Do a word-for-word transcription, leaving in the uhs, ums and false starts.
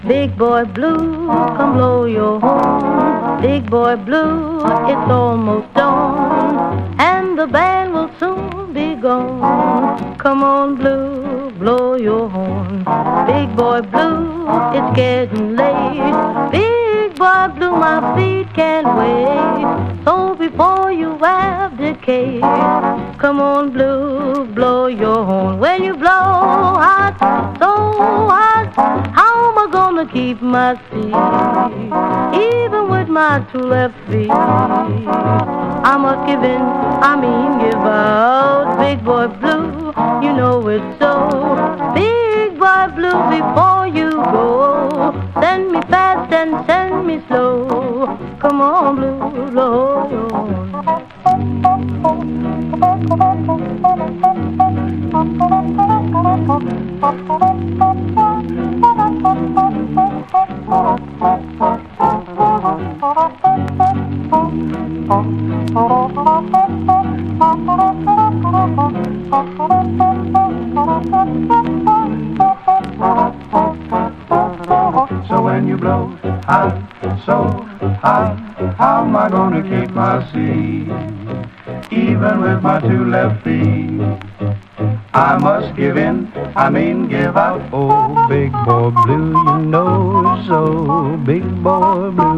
Big boy blue, come blow your horn. Big boy blue, it's almost dawn, and the band will soon be gone. Come on, blue, blow your horn. Big boy blue, it's getting late. Big boy blue, my feet can't wait. So before you abdicate, come on, blue, blow your horn. When you blow hot, so hot, how am I gonna keep my seat? Even with my two left feet, I must give in, I mean give out. Big boy blue, you know it's so. Big boy blue, before you go, send me fast and send me slow. Come on, blue, blow your horn. So when you blow hot, so hot, how am I gonna keep my seat? Even with my two left feet, I must give in, I mean give out. Oh, big boy blue, you know so. Big boy blue.